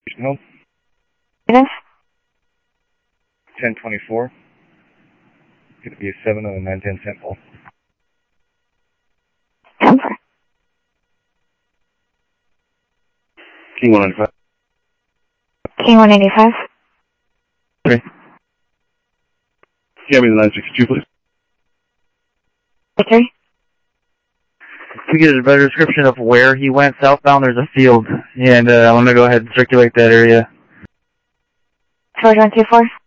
Home. Yes. 1024. It's going to be a 7 on a 910 sample. Denver. King 195. King 185. Okay. Give me the 962, please. Victory. To get a better description of where he went southbound, there's a field, and I want to go ahead and circulate that area. 4124.